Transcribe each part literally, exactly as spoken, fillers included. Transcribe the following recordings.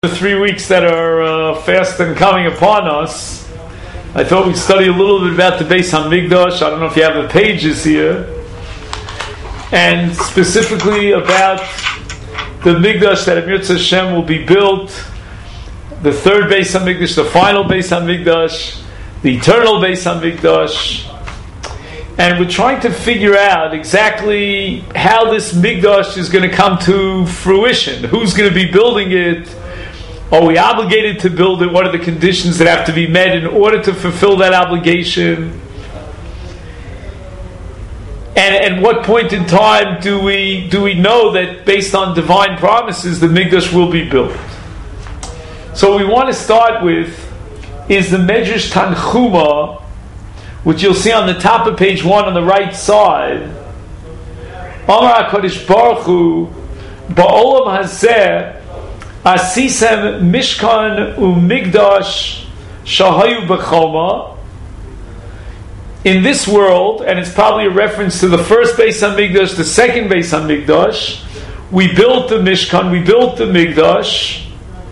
The three weeks that are uh, fast and coming upon us, I thought we'd study a little bit about the Beis Hamikdash. I don't know if you have the pages here, and specifically about the Mikdash that Emir Hashem will be built, the third Beis Hamikdash, the final Beis Hamikdash, the eternal Beis Hamikdash, and we're trying to figure out exactly how this Mikdash is going to come to fruition. Who's going to be building it? Are we obligated to build it? What are the conditions that have to be met in order to fulfill that obligation? And at what point in time do we do we know that based on divine promises the Mikdash will be built? So what we want to start with is the Medrash Tanchuma, which you'll see on the top of page one on the right side. Amar HaKadosh Baruch Hu Ba'olam Hazeh Asisem Mishkan Umigdash Shahayu B'choma. In this world, and it's probably a reference to the first Beis Hamikdash, the second Beis Hamikdash, we built the Mishkan, we built the Migdash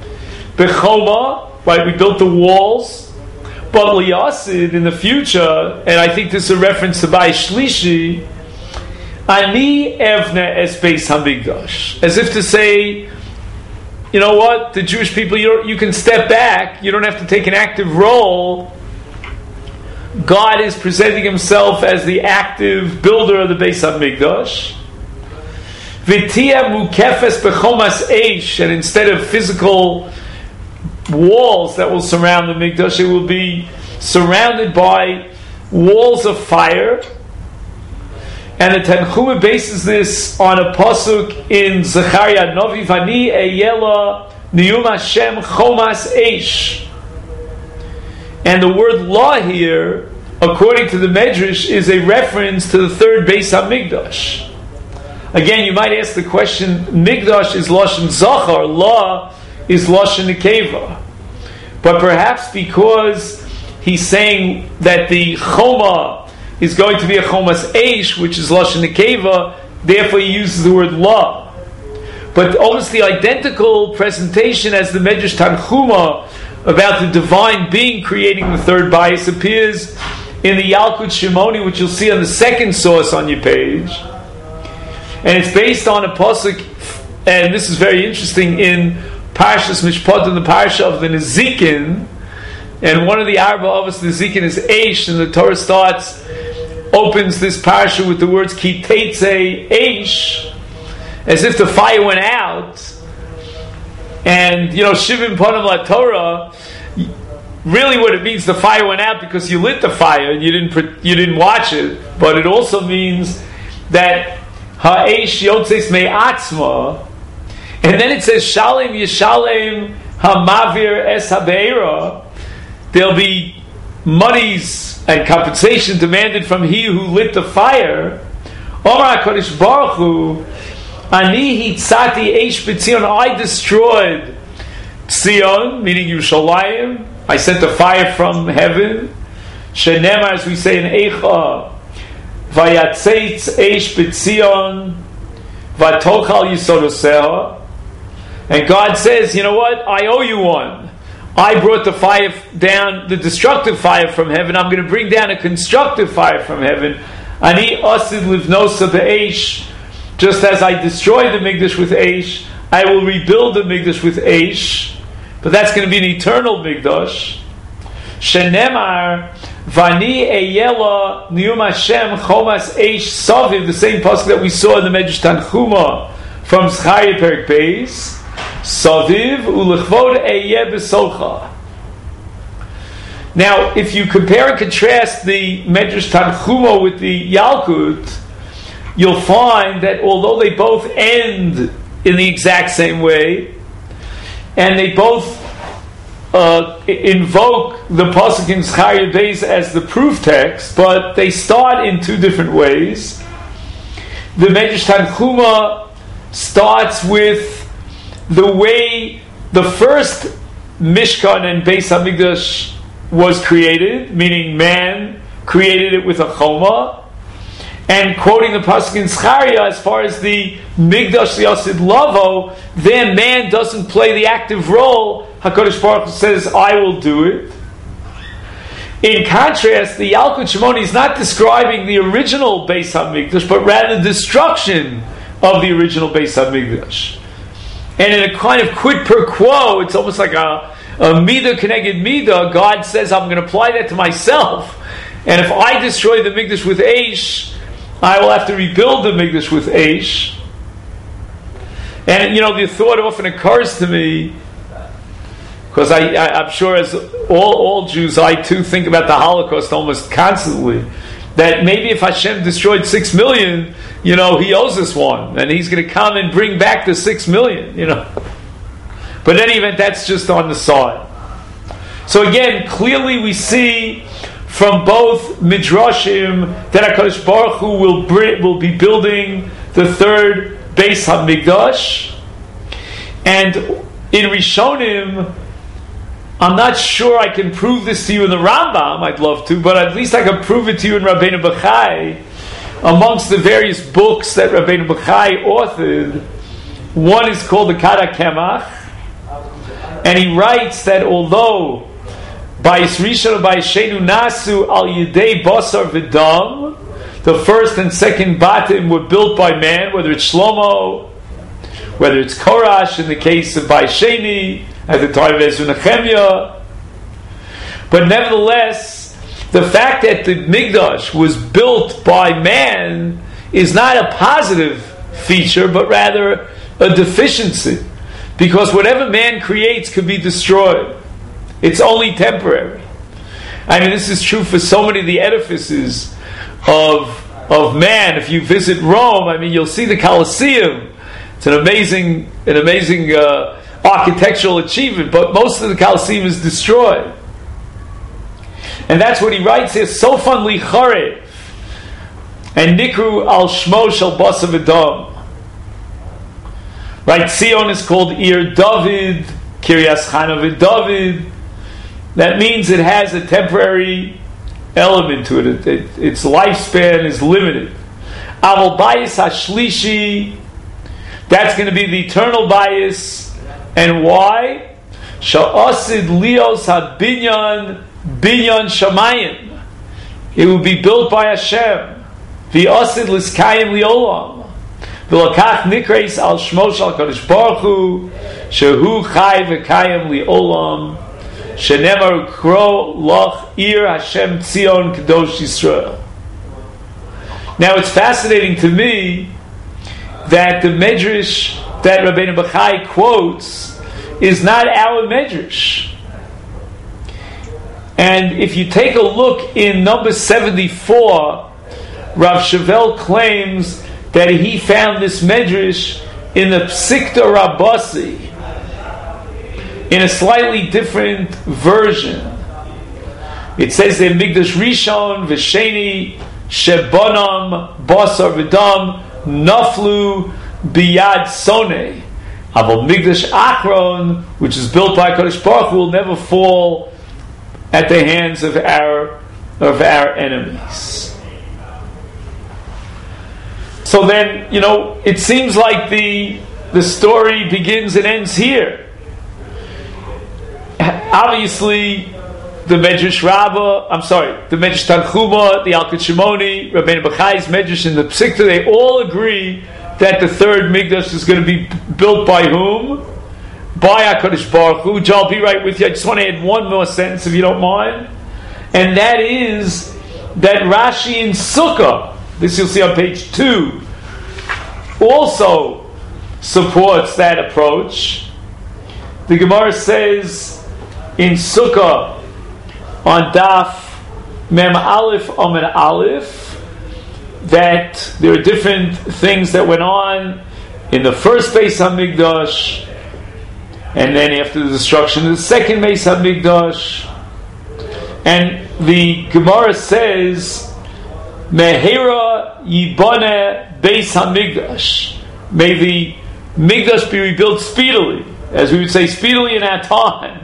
B'choma, right? We built the walls. But Liyasid in the future, and I think this is a reference to Bai Shlishi, Ani Evne Es Beis Hamikdash, as if to say, you know what, the Jewish people, you don't, you can step back, you don't have to take an active role. God is presenting himself as the active builder of the Beis HaMikdash. V'tia mukefes b'chomas eish, and instead of physical walls that will surround the Mikdash, it will be surrounded by walls of fire. And the Tanchuma bases this on a pasuk in Zechariah Novi, Vani Eyela Niyum Hashem Chomas Eish. And the word law here, according to the Medrash, is a reference to the third Beis HaMikdash. Again, you might ask the question, Mikdash is Lashon Zachar, law is Lashon Nekeva. But perhaps because he's saying that the Choma is going to be a Chomas Eish, which is Lashon Nekeva, therefore he uses the word law. But almost the identical presentation as the Medrash Tanchuma about the divine being creating the third bias appears in the Yalkut Shimoni, which you'll see on the second source on your page. And it's based on a pasuk, and this is very interesting, in Parshas Mishpatim, the Parsha of the Nezikin, and one of the Arba Avos Nezikin is Eish, and the Torah starts, opens this Parsha with the words Ki Teitzei Eish, as if the fire went out. And, you know, Shivim Panim La Torah, really what it means, the fire went out because you lit the fire and you didn't you didn't watch it, but it also means that Ha'esh Yotzeis Me'atzma, and then it says Shalem Yishalem Hamavir Es Habeira, there'll be monies and compensation demanded from he who lit the fire. Omar HaKadosh Baruch Hu Ani Hitzati Eish B'Tzion, I destroyed Tzion, meaning Yerushalayim. I sent a fire from heaven. Shenemar, as we say in Eicha, Vayatzeitz Eish B'Tzion Vatochal Yisodoseha. And God says, you know what? I owe you one. I brought the fire down, the destructive fire from heaven. I'm going to bring down a constructive fire from heaven. Ani Asid Livnosa Be'Eish. Just as I destroyed the Mikdash with Eish, I will rebuild the Mikdash with Eish. But that's going to be an eternal Mikdash. Shenemar Vani Eyela Niyum Hashem Chomas Eish Saviv, the same pasuk that we saw in the Medrash Tanchuma from Zechariah Perek Beis. Saviv Ulechvod Eyeh B'Socha. Now, if you compare and contrast the Medrash Tanchuma with the Yalkut, you'll find that although they both end in the exact same way, and they both uh, invoke the pasuk in Zechariah Beis as the proof text, but they start in two different ways. The Medrash Tanchuma starts with the way the first Mishkan and Beis Hamikdash was created, meaning man created it with a choma, And quoting the pasuk in Zechariah, as far as the Migdash Yosid Lavo, then man doesn't play the active role. HaKadosh Baruch Hu says, I will do it. In contrast, the Yalkut Shimoni is not describing the original Beis HaMikdash, but rather the destruction of the original Beis HaMikdash. And in a kind of quid pro quo, it's almost like a, a Midah Keneged Midah. God says, I'm going to apply that to myself. And if I destroy the Mikdash with Eish, I will have to rebuild the Mikdash with Eish. And, you know, the thought often occurs to me, because I, I, I'm sure as all, all Jews, I too think about the Holocaust almost constantly, that maybe if Hashem destroyed six million, you know, He owes us one, and He's going to come and bring back the six million, you know. But in any event, that's just on the side. So again, clearly we see from both Midrashim that HaKadosh Baruch Hu will, bring, will be building the third Beis HaMikdash. And in Rishonim, I'm not sure I can prove this to you in the Rambam, I'd love to, but at least I can prove it to you in Rabbeinu Bachai. Amongst the various books that Rabbeinu Bachai authored, one is called the Kara Kemach, and he writes that although Bayis Rishon and Bayis Shenu Nasu al Yidei Basar V'Dam, the first and second Batim were built by man, whether it's Shlomo, whether it's Korash in the case of Bayis Sheni, at the time of Ezra Nehemiah. But nevertheless, the fact that the Mikdash was built by man is not a positive feature, but rather a deficiency. Because whatever man creates could be destroyed. It's only temporary. I mean, this is true for so many of the edifices of, of man. If you visit Rome, I mean, you'll see the Colosseum. It's an amazing, an amazing uh, architectural achievement, but most of the Colosseum is destroyed. And that's what he writes here, Sofan li charev, and Nikru al Shmo shel Basa v'Dam. Right, Zion is called Ir David, Kiryas Chana v'David. That means it has a temporary element to it. It, it. Its lifespan is limited. Aval Bayis Hashlishi, that's going to be the eternal bias. And why? Sha'asid lios habinyan binyan shamayim. It will be built by Hashem. V'asid liskayim liolam. V'lakach nikreis al shmo shal kadosh baruch hu shehu chai v'kayim liolam shenemar kro loch ir Hashem Tzion kadosh Yisrael. Now it's fascinating to me that the Medrash that Rabbeinu Bachai quotes is not our Medrash. And if you take a look in number seventy-four, Rav Shavel claims that he found this Medrash in the Psikta Rabasi, in a slightly different version. It says that Migdash Rishon V'Sheni Shebonam Basar V'Dam Naflu Biyad Soneh. Aval Migdash Achron, which is built by Kadosh Baruch Hu, will never fall at the hands of our of our enemies. So then, you know, it seems like the the story begins and ends here. Obviously, the Medrash Rabbah, I'm sorry, the Medrash Tanchuma, the Yalkut Shimoni, Rabbeinu Bachai's Medrash, and the Psikta, they all agree that the third Mikdash is going to be built by whom? By HaKadosh Baruch Hu. Joe, I'll be right with you. I just want to add one more sentence, if you don't mind. And that is that Rashi in Sukkah, this you'll see on page two, also supports that approach. The Gemara says in Sukkah, on Daf Mem Aleph Omen Aleph, that there are different things that went on in the first Beis HaMikdash, and then after the destruction of the second Beis HaMikdash. And the Gemara says, Mehera Yibone Beis HaMikdash. May the Mikdash be rebuilt speedily, as we would say, speedily in our time.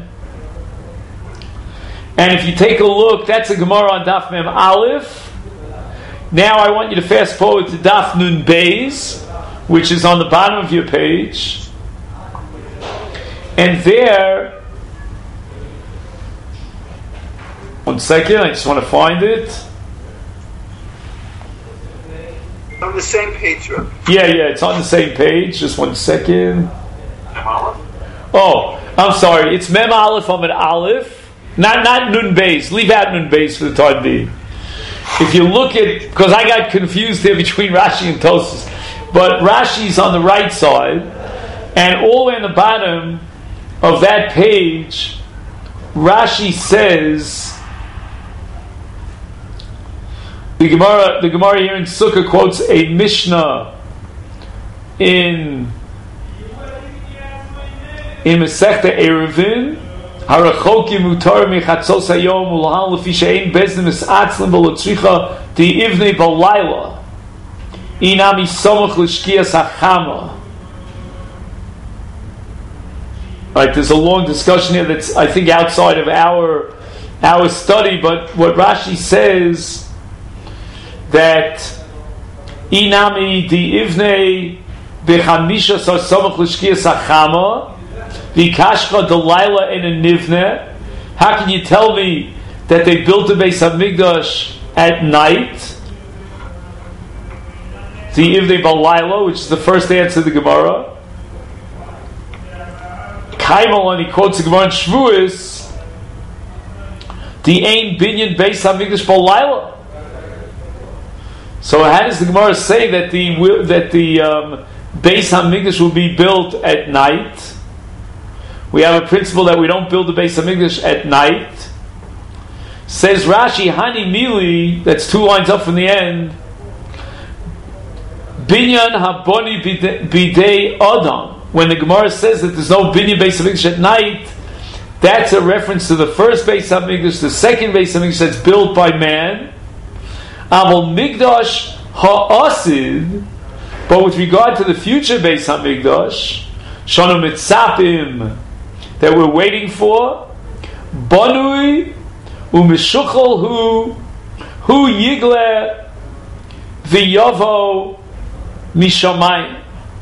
And if you take a look, that's a Gemara on Daf Mem Aleph. Now I want you to fast forward to Daf Nun Beis, which is on the bottom of your page. And there, one second, I just want to find it. On the same page, right? Yeah, yeah, it's on the same page. Just one second. Oh, I'm sorry. It's Mem Aleph on an Aleph. Not not Nun Beis. Leave out Nun Beis for the time being. If you look at, because I got confused there between Rashi and Tosfos, but Rashi's on the right side, and all the way on the bottom of that page, Rashi says, the Gemara, the Gemara here in Sukkah quotes a Mishnah in in Masechta Eruvin, Harachokim mutar mechatzos hayom ulahal lefi she'ein bezdin misatzlim v'lotzricha di'ivnei balayla inami somach l'shkias hachama. Right, there's a long discussion here that's, I think, outside of our our study, but what Rashi says that inami di'ivnei b'chamisha sar somach l'shkias hachama v'kashcha delayla in a nivne. How can you tell me that they built the Beis Hamikdash at night? The Ivnei Balayla, which is the first answer to the Gemara. Kaimal, and he quotes the Gemara in Shavuos, the Ein Binyan Beis Hamikdash Balayla. So how does the Gemara say that the that the um, Beis Hamikdash will be built at night? We have a principle that we don't build the Beis Hamikdash at night. Says Rashi, Hani Mili, that's two lines up from the end, Binyan Haboni Bidei Adam. When the Gemara says that there's no Binyan Beis Hamikdash at night, that's a reference to the first Beis Hamikdash, the second Beis Hamikdash that's built by man. Aval Migdash Ha'asid, but with regard to the future Beis Hamikdash, Shana Mitzapim, that we're waiting for, Banui u'mishuchol hu hu yigle v'yavo mishamayim.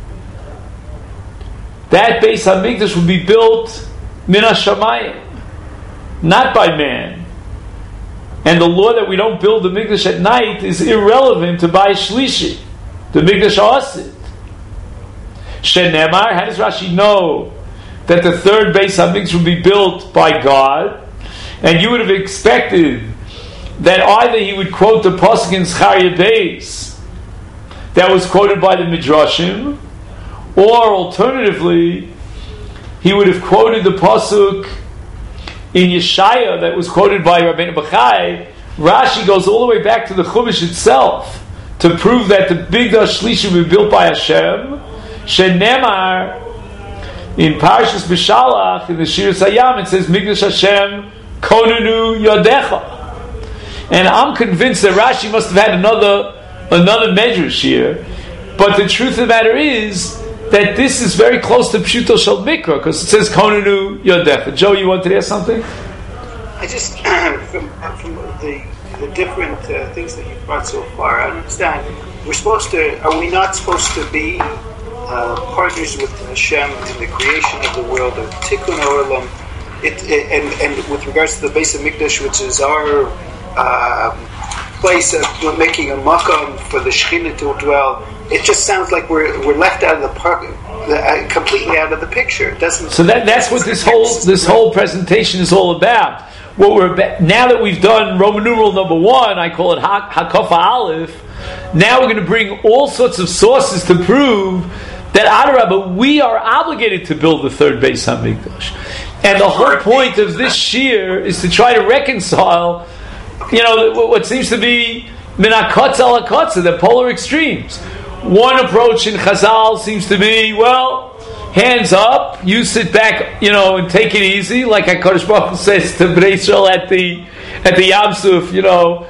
That Beis Hamikdash will be built min hashamayim, not by man. And the law that we don't build the Mikdash at night is irrelevant to Bayis Shlishi, the Mikdash Asid. Shenemar, how does Rashi know that the third Beis Hamikdash will be built by God? And you would have expected that either he would quote the pasuk in Zechariah Beis that was quoted by the Midrashim, or alternatively he would have quoted the pasuk in Yeshaya that was quoted by Rabbeinu Bachai. Rashi goes all the way back to the Chumash itself to prove that the Mikdash Shlishi will be built by Hashem. Shenemar, in Parshas B'Shalach, in the Shir Sayam, it says, Mikdash Hashem konenu yodecha. And I'm convinced that Rashi must have had another another medrash here. But the truth of the matter is that this is very close to Pshuto Shel Mikra, because it says konenu yodecha. Joe, you wanted to ask something? I just, from, from the, the different uh, things that you've brought so far, I understand. We're supposed to, are we not supposed to be Uh, partners with Hashem in the creation of the world of Tikkun Olam, it, it, and, and with regards to the Beis Hamikdash, which is our uh, place of making a makam for the Shekhinah to dwell, it just sounds like we're we're left out of the park, uh, completely out of the picture. It doesn't. So that that's what this whole this whole presentation is all about. What we're about, now that we've done Roman numeral number one, I call it Hakafa Aleph. Now we're going to bring all sorts of sources to prove that Adarabah, we are obligated to build the third Beis Hamikdash. And the whole point of this shir is to try to reconcile, you know, what seems to be min hakotza al hakotza, the polar extremes. One approach in Chazal seems to be, well, hands up, you sit back, you know, and take it easy, like HaKadosh Baruch Hu says to Bnei Yisrael at the at the Yam Suf, you know,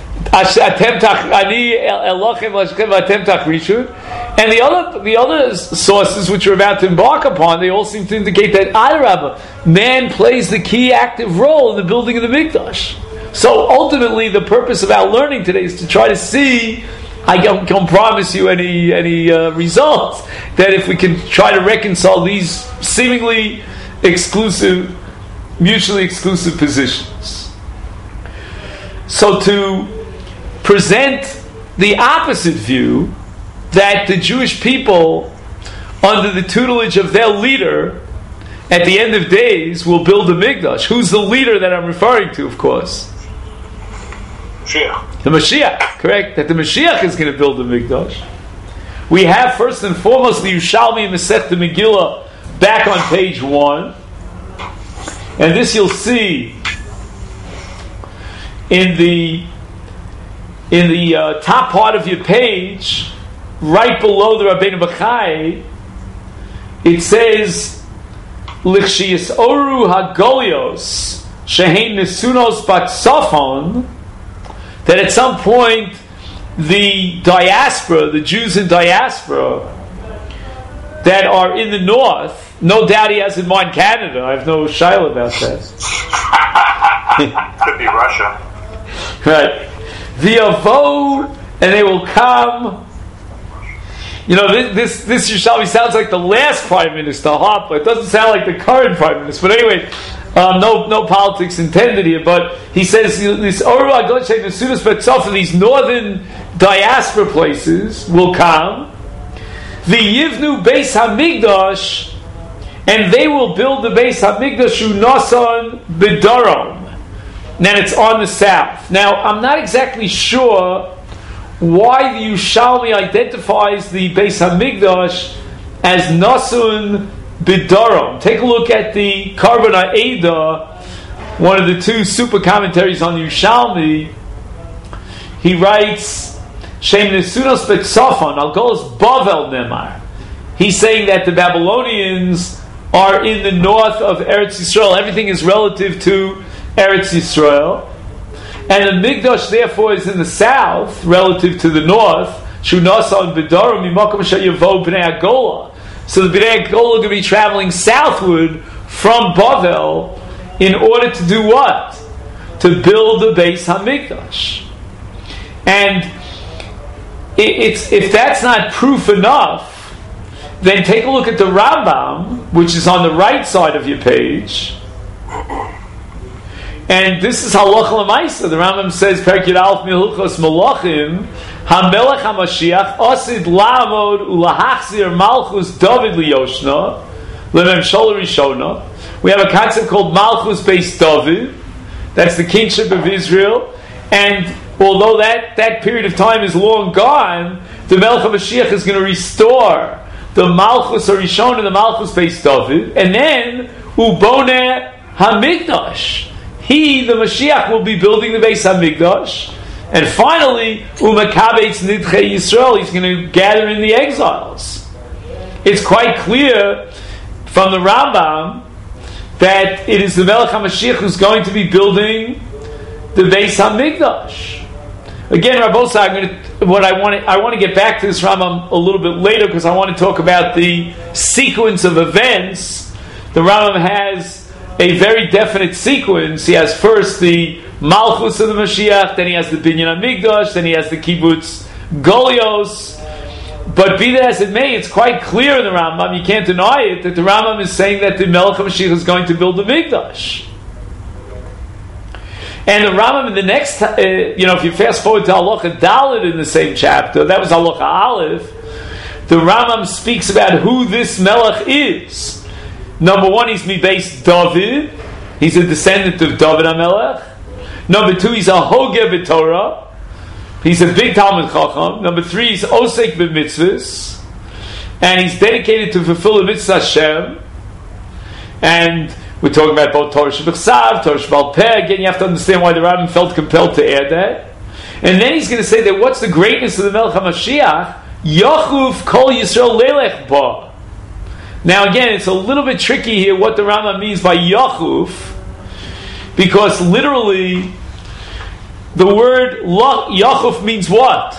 Atem tach ani elochem l'ashchem atem tach rishut. And the other the other sources which we're about to embark upon, they all seem to indicate that Adarabah, man plays the key active role in the building of the Mikdash. So ultimately, the purpose of our learning today is to try to see. I don't, don't promise you any any uh, results. That if we can try to reconcile these seemingly exclusive, mutually exclusive positions. So to present the opposite view, that the Jewish people, under the tutelage of their leader, at the end of days, will build a Mikdash. Who's the leader that I'm referring to, of course? Mashiach. The Mashiach, correct? That the Mashiach is going to build the Mikdash. We have first and foremost the Yerushalmi Masechta Megillah back on page one, and this you'll see in the in the uh, top part of your page, right below the Rabbeinu Bachai. It says, "Lichshiyas oru hagolios shehein nesunos bat safon." That at some point the diaspora, the Jews in diaspora that are in the north, no doubt he has in mind Canada, I have no shaila about that. Could be Russia. Right. The Avod, and they will come. You know, this this, this Yerushalmi sounds like the last Prime Minister, huh? But it doesn't sound like the current Prime Minister. But anyway, Um, no, no politics intended here, but he says this these northern diaspora places will come. The Yivnu Beis Hamikdash, and they will build the Beis Hamikdash Unasan B'Darom. Now it's on the south. Now I'm not exactly sure why the Yerushalmi identifies the Beis Hamikdash as Nasun B'Darom. Take a look at the Karban Ha'eda, one of the two super commentaries on Yerushalmi. He writes, Shem Nesunos B'Tzafon, Al Golos Bavel Nemar. He's saying that the Babylonians are in the north of Eretz Yisrael. Everything is relative to Eretz Yisrael. And the Mikdash, therefore, is in the south, relative to the north. Shunasan B'Darom, Mimakom Shayavo B'nei Agola. So the B'nai Agola are going to be traveling southward from Bavel in order to do what? To build the Beis Hamikdash. And it's, if that's not proof enough, then take a look at the Rambam, which is on the right side of your page. And this is Halacha L'Maisa. The Rambam says, Perek Yud Aleph Milchos Malachim, HaMelech HaMashiach Osid La'amod U'Lahachzir Malchus David Liyoshna L'Memshol Rishona. We have a concept called Malchus Beis David. That's the kingship of Israel. And although that, that period of time is long gone, the Melech HaMashiach is going to restore the Malchus Rishona, the Malchus Beis David, and then Uboneh HaMikdash. He, the Mashiach, will be building the Beis HaMikdash. And finally, Umakabetz Nidchei Yisrael, he's going to gather in the exiles. It's quite clear from the Rambam that it is the Melech HaMashiach who's going to be building the Beis HaMikdash. Again, Rabbosai, I'm going to, what I want to, I want to get back to this Rambam a little bit later because I want to talk about the sequence of events. The Rambam has a very definite sequence. He has first the Malchus of the Mashiach, then he has the Binyan HaMikdash, then he has the Kibbutz Golios. But be that as it may, it's quite clear in the Rambam, you can't deny it, that the Rambam is saying that the Melech HaMashiach is going to build the Mikdash. And the Rambam in the next, uh, you know, if you fast forward to Halacha Dalet in the same chapter, that was Halacha Aleph, the Rambam speaks about who this Melech is. Number one, he's Mibeis David. He's a descendant of David HaMelech. Number two, he's a Hogeh B'Torah. He's a big Talmud Chacham. Number three, he's Osek B'Mitzvahs. And he's dedicated to fulfill the Mitzvah Hashem. And we're talking about both Torah Shebechsav, Torah Shebal Peh. Again, you have to understand why the Rambam felt compelled to add that. And then he's going to say that what's the greatness of the Melech HaMashiach? Yachuf Kol Yisrael Lelech Ba. Now again, it's a little bit tricky here what the Rambam means by Yachuf, because literally the word Yachuf means what?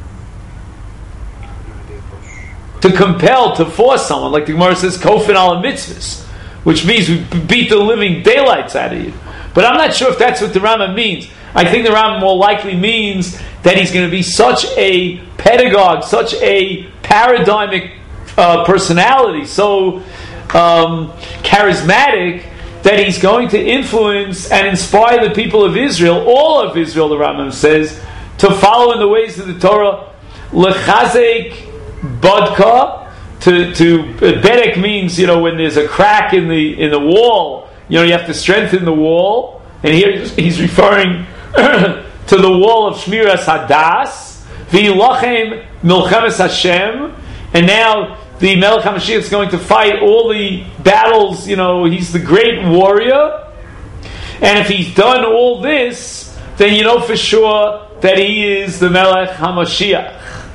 To compel, to force someone, like the Gemara says, Kofin ala mitzvahs, which means we beat the living daylights out of you. But I'm not sure if that's what the Rambam means. I think the Rambam more likely means that he's going to be such a pedagogue, such a paradigmic uh, personality, so um, charismatic, that he's going to influence and inspire the people of Israel, all of Israel, the Rambam says, to follow in the ways of the Torah. Lechazek bodka, to to bedek means, you know, when there's a crack in the in the wall, you know, you have to strengthen the wall. And here he's referring to the wall of Shmiras Hadas, v'ilachem milchemes Hashem, and now the Melech HaMashiach is going to fight all the battles. You know, he's the great warrior, and if he's done all this, then you know for sure that he is the Melech HaMashiach.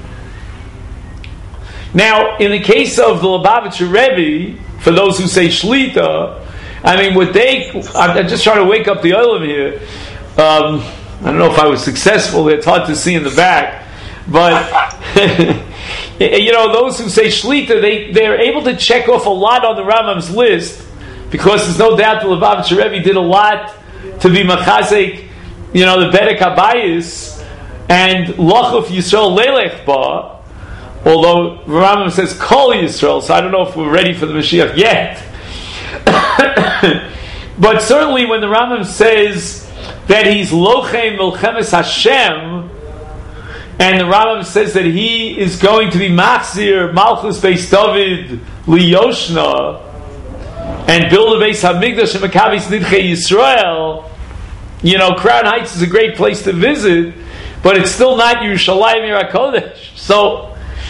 Now, in the case of the Lubavitcher Rebbe, for those who say Shlita, I mean, what they, I'm just trying to wake up the Olam here. Um, I don't know if I was successful. It's hard to see in the back, but you know, those who say Shlita, they they're able to check off a lot on the Rambam's list, because there's no doubt the Lubavitcher Rebbe did a lot to be Machazek, you know, the Bedek Habayis and Lochuf Yisrael Lelech Ba. Although Rambam says Kol Yisrael, so I don't know if we're ready for the Mashiach yet. But certainly when the Rambam says that he's Lochem Milchemes Hashem, and the Rambam says that he is going to be Machzir Malchus Beis David Liyoshna and build a Beis Hamikdash and Maccabees Nidchei Yisrael, you know, Crown Heights is a great place to visit, but it's still not Yerushalayim Yer HaKodesh. So,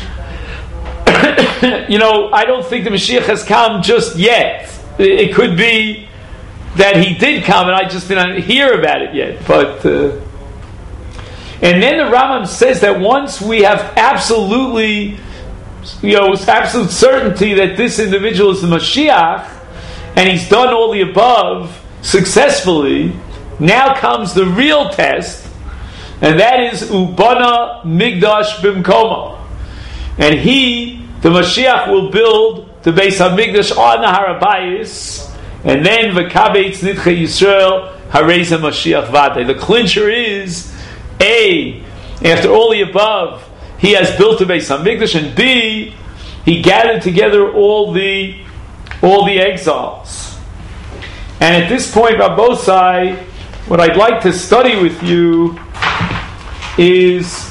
you know, I don't think the Mashiach has come just yet. It could be that he did come and I just didn't hear about it yet. But uh, and then the Rambam says that once we have absolutely, you know, absolute certainty that this individual is the Mashiach and he's done all the above successfully, now comes the real test, and that is Ubana Migdash Bimkoma. And he, the Mashiach, will build the Beis HaMikdash on the Har HaBayis, and then V'kabeitz Nidchei Yisrael Hareza Mashiach Vade. The clincher is A, after all the above, he has built the Beis HaMikdash, and B, he gathered together all the all the exiles. And at this point, Rabbosai, what I'd like to study with you is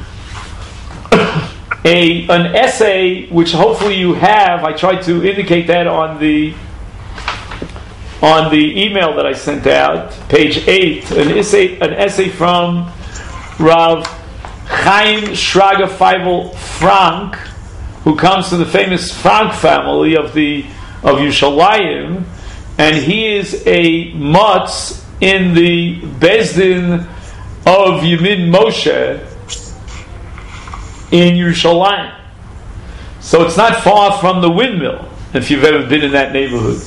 a an essay which hopefully you have. I tried to indicate that on the on the email that I sent out, page eight, an essay an essay from Rav Chaim Shraga Feivel Frank, who comes from the famous Frank family of the of Yerushalayim, and he is a mutz in the Bezdin of Yemin Moshe in Yerushalayim. So it's not far from the windmill, if you've ever been in that neighborhood.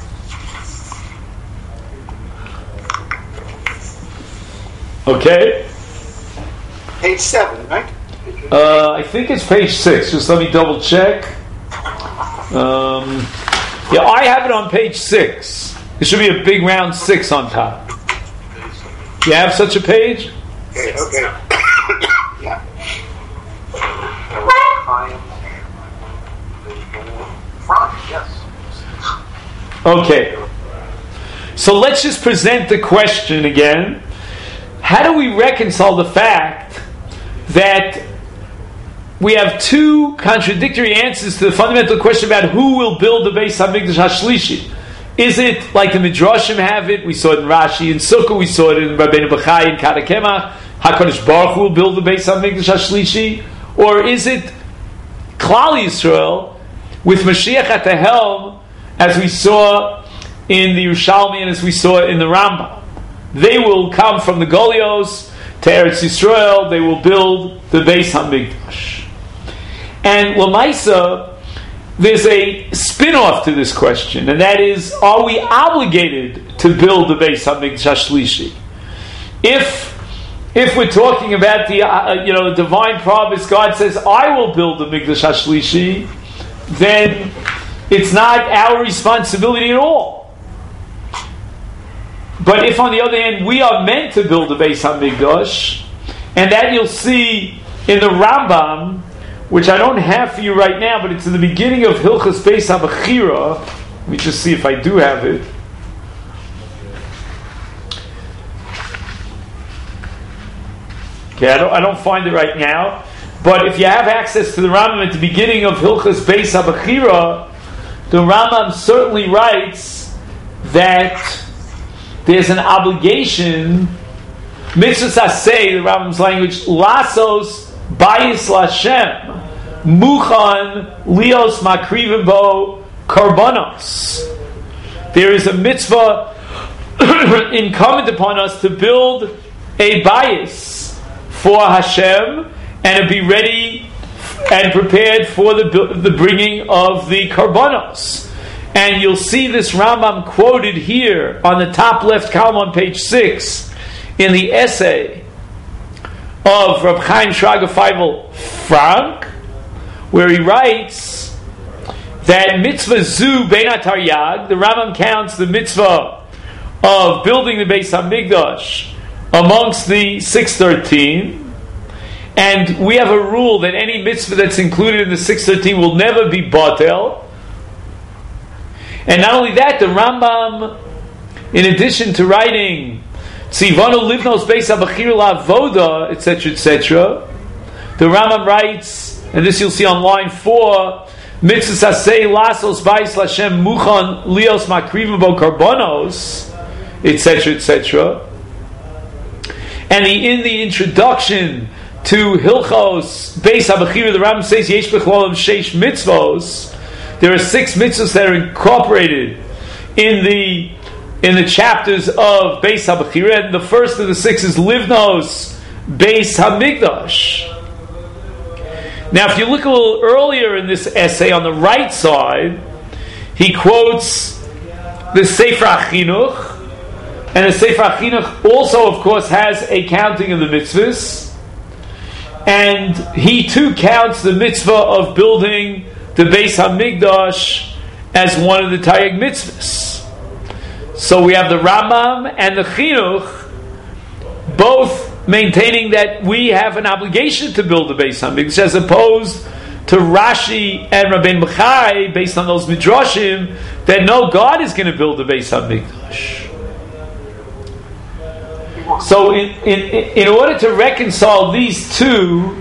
Okay? Page seven, right? Uh, I think it's page six. Just let me double check. Um, yeah, I have it on page six. There should be a big round six on top. You have such a page? Okay, okay. Yeah. Yes. Okay. So let's just present the question again. How do we reconcile the fact that we have two contradictory answers to the fundamental question about who will build the Beis HaMikdash HaShlishi? Is it like the Midrashim have it? We saw it in Rashi, in Sukkah, we saw it in Rabbeinu Bachai, in Kadakemach. HaKadosh Baruch Hu will build the Beis HaMikdash HaShlishi? Or is it Klal Yisrael with Mashiach at the helm, as we saw in the Yerushalmi and as we saw in the Rambam? They will come from the Golios to Eretz Yisrael. They will build the Beis HaMikdash. And Lamaisa, there's a spin-off to this question, and that is, are we obligated to build the Beis HaMikdash HaShlishi? If if we're talking about the uh, you know the divine promise, God says, I will build the Mikdash HaShlishi, then it's not our responsibility at all. but if on the other hand we are meant to build a Beis HaMikdash, and that you'll see in the Rambam, which I don't have for you right now, but it's in the beginning of Hilchos Beis HaBechira. Let me just see if I do have it. Okay, I don't, I don't find it right now. But if you have access to the Rambam at the beginning of Hilchos Beis HaBechira, the Rambam certainly writes that there's an obligation, mitzvahs aseh, the Rambam's language, lasos bayis lashem, muchan lios makrivim bo karbonos. There is a mitzvah incumbent upon us to build a bayis for Hashem and to be ready and prepared for the the bringing of the karbonos. And you'll see this Rambam quoted here on the top left column on page six in the essay of Reb Chaim Shraga Feivel Frank, where he writes that mitzvah zu bein ataryag, the Rambam counts the mitzvah of building the Beis HaMikdash amongst the six thirteen, and we have a rule that any mitzvah that's included in the six thirteen will never be batel. And not only that, the Rambam, in addition to writing Tzivanu Livnos Beis HaBechira La'avoda, et cetera, et cetera, the Rambam writes, and this you'll see on line four, Mitzvah Sasei Lasos Bais Lashem Muchan Lios Makrivim Bo Karbonos, et cetera, et cetera. And the, in the introduction to Hilchos Beis HaBechira, the Rambam says Yesh Bechlolim Sheish Mitzvos. There are six mitzvahs that are incorporated in the in the chapters of Beis HaBechira, and the first of the six is Livnos Beis HaMikdash. Now, if you look a little earlier in this essay on the right side, he quotes the Sefer HaChinuch, and the Sefer HaChinuch also, of course, has a counting of the mitzvahs, and he too counts the mitzvah of building the Beis HaMikdash as one of the Taryag mitzvahs. So we have the Rambam and the Chinuch both maintaining that we have an obligation to build the Beis HaMikdash, as opposed to Rashi and Rabbeinu Bechai, based on those midrashim, that no, God is going to build the Beis HaMikdash. So in, in, in order to reconcile these two,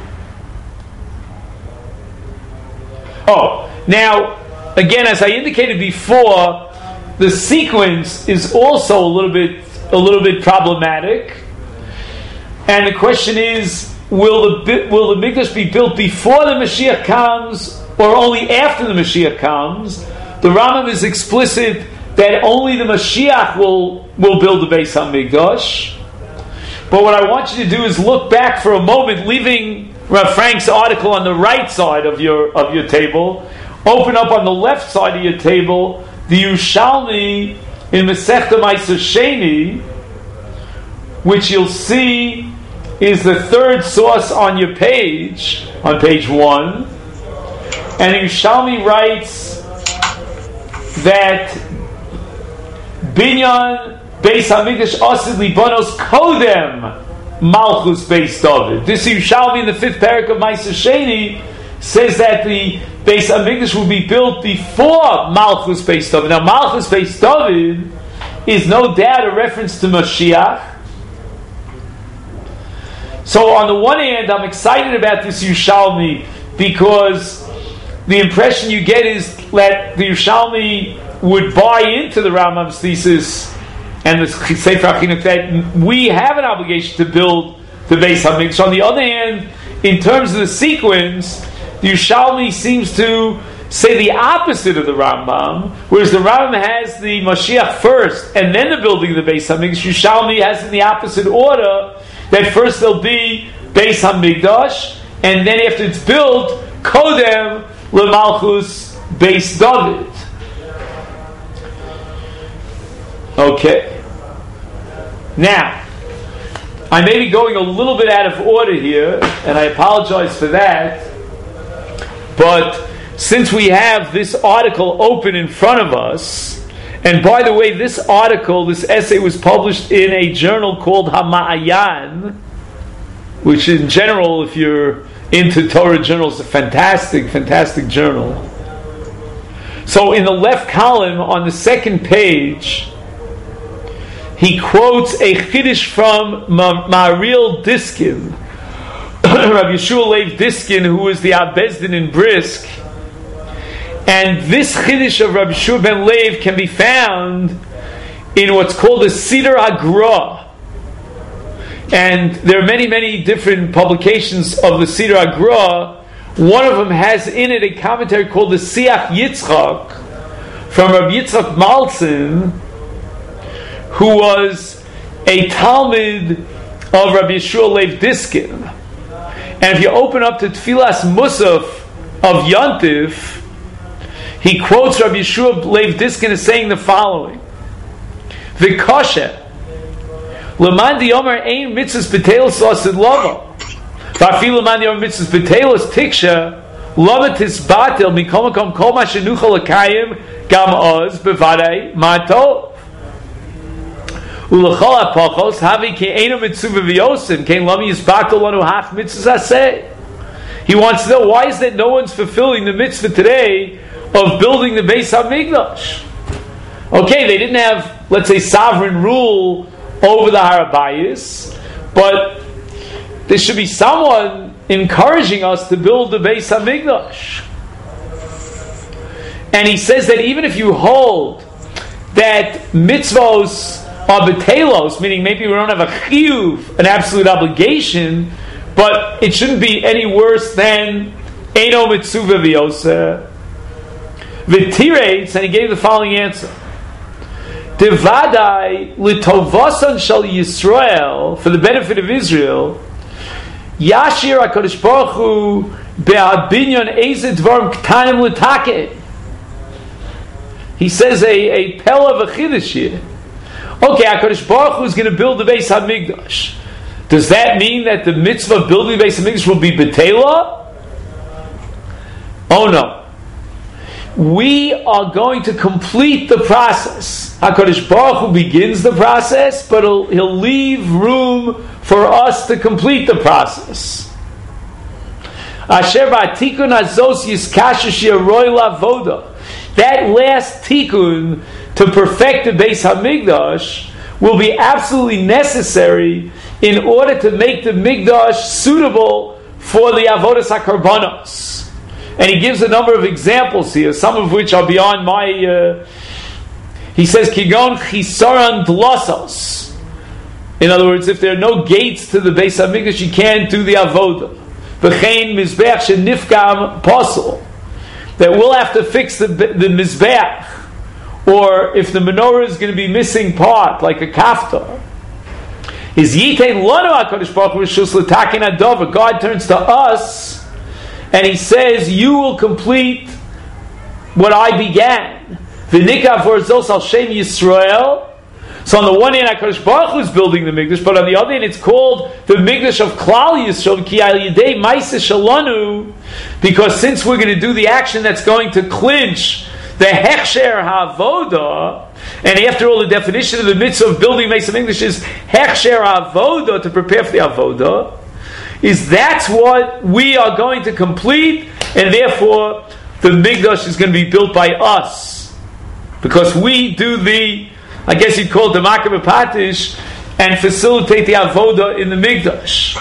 oh, now, again, as I indicated before, the sequence is also a little bit a little bit problematic. And the question is, will the will the Mikdash be built before the Mashiach comes or only after the Mashiach comes? The Rambam is explicit that only the Mashiach will, will build the Beis HaMikdash. But what I want you to do is look back for a moment, leaving Rav Frank's article on the right side of your of your table. Open up on the left side of your table the Yerushalmi in Masechta Ma'aser Sheni, which you'll see is the third source on your page, on page one. And Yerushalmi writes that Binyan Beis HaMikdash Asid Libanos Kodem Malchus Beis David. This Yerushalmi in the fifth parak of Ma'aser Sheni says that the Beis HaMikdash will be built before Malchus Beis David. Now, Malchus Beis David is no doubt a reference to Mashiach. So, on the one hand, I'm excited about this Yerushalmi because the impression you get is that the Yerushalmi would buy into the Rambam's thesis and the Sefer HaChinuch that we have an obligation to build the Beis HaMikdash. On the other hand, in terms of the sequence, the Yerushalmi seems to say the opposite of the Rambam, whereas the Rambam has the Mashiach first and then the building of the Beis HaMikdash. Yerushalmi has in the opposite order, that first there'll be Beis HaMikdash, and then after it's built, Kodem LeMalchus Beis David. Okay. Now, I may be going a little bit out of order here, and I apologize for that, but since we have this article open in front of us, And by the way, this article, this essay was published in a journal called Hama'ayan, which in general, if you're into Torah journals, a fantastic, fantastic journal. So in the left column, on the second page, he quotes a chiddush from Maharil Diskin, Rabbi Yeshua Leib Diskin, who was the Abezdin in Brisk. And this chiddush of Rabbi Yeshua ben Leib can be found in what's called the Siddur HaGra. And there are many, many different publications of the Siddur HaGra. One of them has in it a commentary called the Siach Yitzchak from Rabbi Yitzchak Malzin, who was a Talmud of Rabbi Yeshua Leib Diskin. And if you open up to Tfilas Musaf of Yontif, he quotes Rabbi Yeshua Leib Diskin as saying the following: V'koshe L'man diyomer ein mitzvahs betelos lasid lava v'afi l'man diyomer mitzvahs betelos tiksha lava tisbatel mikol makom kol ma shenuchal l'kayim gam oz bevadei ma'tov u'l'chol ha'pachos havi ki eino mitzvah v'yosim kein lami yisbatel lanu hach mitzvahs aseh. He wants to know, why is that no one's fulfilling the mitzvah today of building the Beis HaMikdash? Okay, they didn't have, let's say, sovereign rule over the Har HaBayis, but there should be someone encouraging us to build the Beis HaMikdash. And he says that even if you hold that mitzvos are betelos, meaning maybe we don't have a chiyuv, an absolute obligation, but it shouldn't be any worse than eino mitzvah v'yoseh. V'tireitz, and he gave the following answer: Devadai litovasan shal Yisrael, for the benefit of Israel, Yashir HaKadosh Baruch Hu be'abinyon ezed dvarim ktanim l'takeh. He says a, a pel of a chiddush here. Okay, HaKadosh Baruch Hu is going to build the Beis HaMikdash. Does that mean that the mitzvah of building the Beis HaMikdash will be betela? Oh no. We are going to complete the process. HaKadosh Baruch Hu begins the process, but he'll, he'll leave room for us to complete the process. Asher v'atikun azos yiskashish yaroi lavoda. That last tikkun to perfect the Beis HaMikdash will be absolutely necessary in order to make the Mikdash suitable for the avodas hakarbanos. And he gives a number of examples here, some of which are beyond my... Uh, he says, Kigon chisaran dlosos. In other words, if there are no gates to the Beis HaMikdash, you can't do the avodah. V'chein mizbeach shenifkam posel. That we'll have to fix the, the mizbeach. Or if the menorah is going to be missing part, like a kaftar. Is yitein lanu HaKadosh Baruch Hu reshus l'takin adova. God turns to us and He says, you will complete what I began. V'nikav v'orzos al shem Yisrael. So on the one hand, HaKadosh Baruch Hu is building the Mikdash, but on the other hand, it's called the Mikdash of Klal Yisrael, ki al yidei ma'aseh shalanu, because since we're going to do the action that's going to clinch the Hechsher HaAvoda, and after all, the definition of the mitzvah of building Beis HaMikdash is Hechsher HaAvoda, to prepare for the Avoda, is that's what we are going to complete, and therefore the Mikdash is going to be built by us, because we do the, I guess you'd call it the Makam Patish, and facilitate the Avoda in the Mikdash.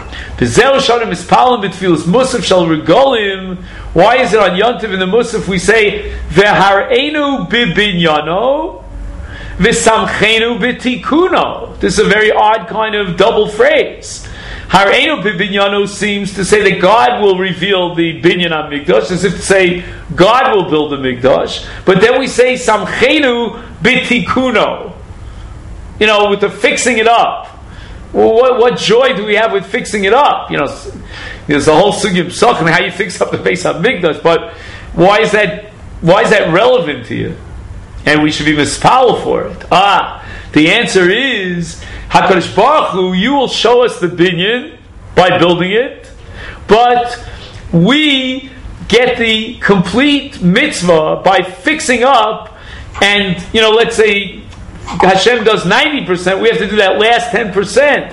Why is it on Yontiv in the Musaf we say V'har'enu bibinyano V'samchenu b'tikuno? This is a very odd kind of double phrase. Har'enu bibinyano seems to say that God will reveal the binyan on Mikdash, as if to say God will build the Mikdash. But then we say Samchenu b'tikuno, you know, with the fixing it up. Well, what, what joy do we have with fixing it up? You know, there's a whole sugya psachim how you fix up the Beis HaMikdash, but why is that? Why is that relevant to you? And we should be mispal for it. Ah, the answer is HaKadosh Baruch Hu, you will show us the binyan by building it, but we get the complete mitzvah by fixing up and you know, let's say Hashem does ninety percent, we have to do that last ten percent.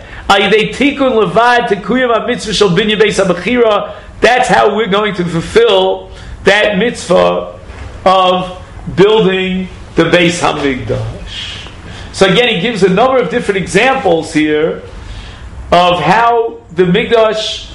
That's how we're going to fulfill that mitzvah of building the Beis Hamikdash. So again, he gives a number of different examples here of how the Mikdash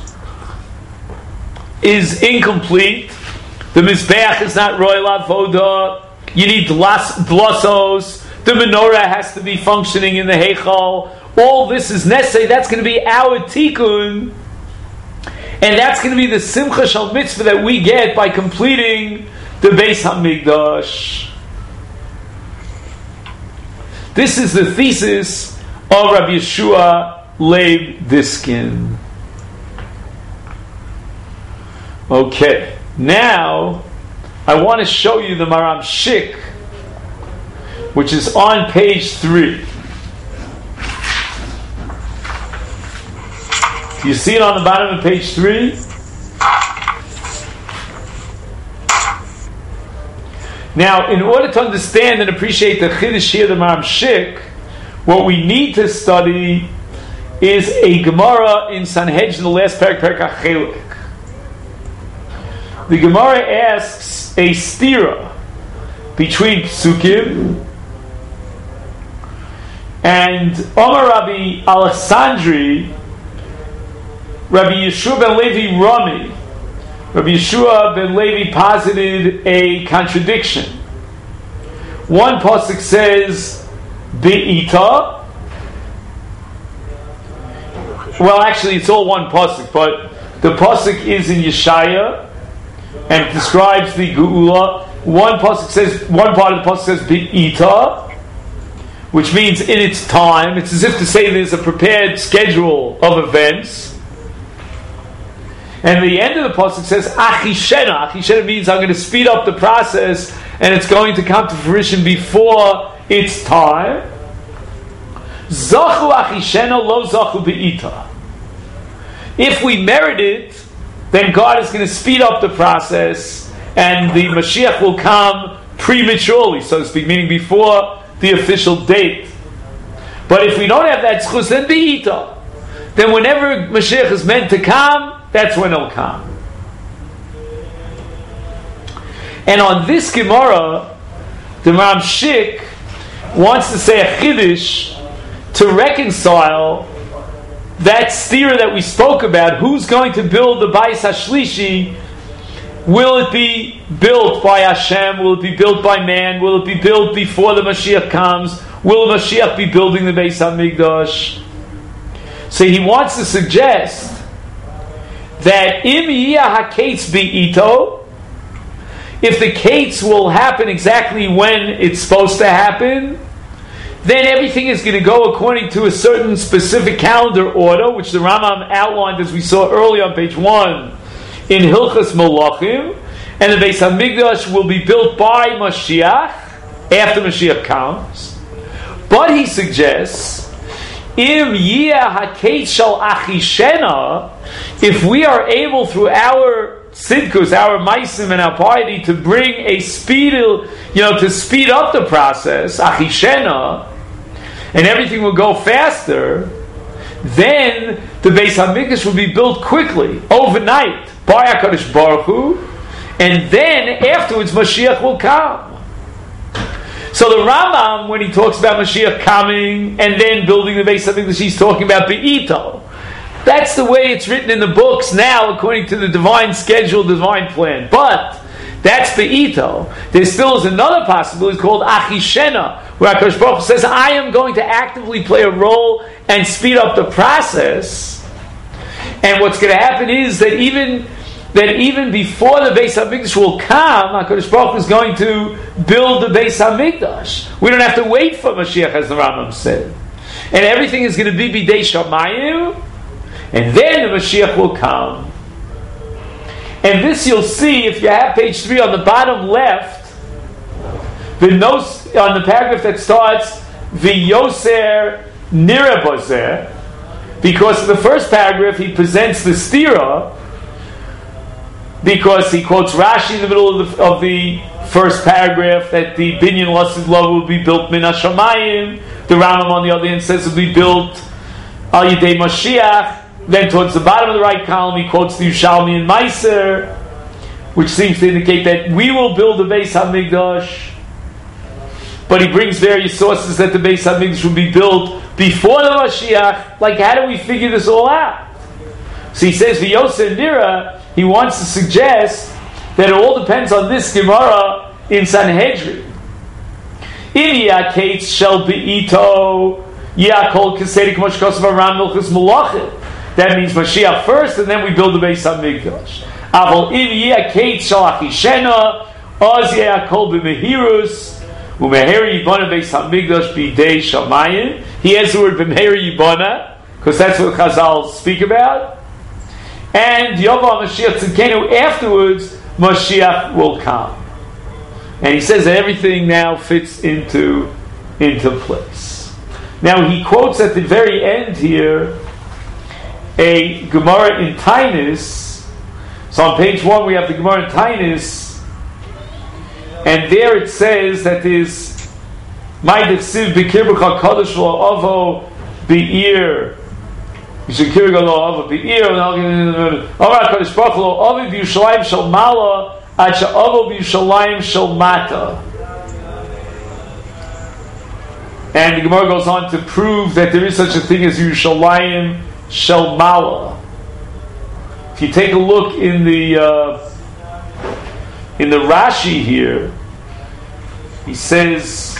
is incomplete. The Mizbeach is not Royal Avoda. You need glossos. The menorah has to be functioning in the Heichal. All this is necessary. That's going to be our tikkun. And that's going to be the Simcha Shal Mitzvah that we get by completing the Beis Hamikdash. This is the thesis of Rabbi Yeshua Leib Diskin. Okay, now I want to show you the Maram Shik, which is on page three. Do you see it on the bottom of page three? Now, in order to understand and appreciate the Chiddush here, the Maram Shik, what we need to study is a Gemara in Sanhedrin, the last parak, parak HaChelek. The Gemara asks a stira between Psukim, and Omar Rabbi Alexandri, Rabbi Yeshua ben Levi Rami, Rabbi Yeshua ben Levi posited a contradiction. One pasuk says Be'ita. Well, actually, it's all one pasuk, but the pasuk is in Yeshaya, and it describes the Geula. One pasuk says, one part of the pasuk says Be'ita, which means in its time. It's as if to say there's a prepared schedule of events. And the end of the pasuk says Achishena. Achishena means I'm going to speed up the process, and it's going to come to fruition before its time. Zachu Achishena lo zachu be'ita. If we merit it, then God is going to speed up the process, and the Mashiach will come prematurely, so to speak, meaning before the official date. But if we don't have that zchus, then be'ita. Then whenever Mashiach is meant to come, that's when he'll come. And on this Gemara, the Maram Shik wants to say a chiddush to reconcile that stira that we spoke about. Who's going to build the Bayis HaShlishi? Will it be built by Hashem? Will it be built by man? Will it be built before the Mashiach comes? Will Mashiach be building the Beis Hamikdash? So he wants to suggest that im yiyah hakates be'ito, if the kates will happen exactly when it's supposed to happen, then everything is going to go according to a certain specific calendar order, which the Rambam outlined as we saw earlier on page one in Hilchas Malachim, and the Beis Hamikdash will be built by Mashiach after Mashiach comes. But he suggests, im yiyah hakate shal achishena, if we are able through our tzidkus, our maisim and our piety to bring a speed, you know, to speed up the process, achishena, and everything will go faster, then the Beis Hamikdash will be built quickly, overnight, by HaKadosh Baruch Hu, and then afterwards Mashiach will come. So the Rambam, when he talks about Mashiach coming and then building the Beis Hamikdash, he's talking about Be'ito. That's the way it's written in the books now, according to the divine schedule, divine plan. But that's Be'ito. There still is another possibility called Achishena, where HaKadosh Baruch Hu says, I am going to actively play a role and speed up the process. And what's going to happen is that even that even before the Beis Hamikdash will come, HaKadosh Baruch Hu is going to build the Beis Hamikdash. We don't have to wait for Mashiach, as the Rambam said. And everything is going to be Bidei Shamayim, and then the Mashiach will come. And this you'll see if you have page three on the bottom left, the notes on the paragraph that starts V'yoser Nirabozer, because in the first paragraph he presents the stira, because he quotes Rashi in the middle of the, of the first paragraph that the Binyan Lasid Love will be built Min HaShamayim. The Rambam on the other hand says it will be built Al Yidei Mashiach. Then towards the bottom of the right column he quotes the Yerushalmi and Meiser, which seems to indicate that we will build the Beis HaMikdash. But he brings various sources that the Beis HaMikdash will be built before the Mashiach. Like, how do we figure this all out? So he says, V'yosef Nira, he wants to suggest that it all depends on this Gemara in Sanhedrin. If Kates shall be ito, Yakol Kesedik Moshkos Varam Milchus Malachim. That means Mashiach first, and then we build the Beis HaMikdash. Aval if Kates shall Achishena, Oz Yakol b'mehirus, U'meher Yibana Beis HaMikdash b'dei Shamayim. He has the word b'meher Yibana, because that's what Chazal speak about. And Yova Mashiach Tzidkenu, afterwards, Mashiach will come. And he says that everything now fits into, into place. Now he quotes at the very end here a Gemara in Tainus. So on page one we have the Gemara in Tainus, and there it says that is Ma'id Siv B'Kirbuch HaKadosh Lo Avo Be'ir Yishakir Lo Avo Be'ir Omar HaKadosh Baruch Lo Avo B'Yushalayim Shel Mala Ad She'avo B'Yushalayim Shel Mata. And the Gemara goes on to prove that there is such a thing as Yerushalayim Shel Mala. If you take a look in the uh, in the Rashi here, he says,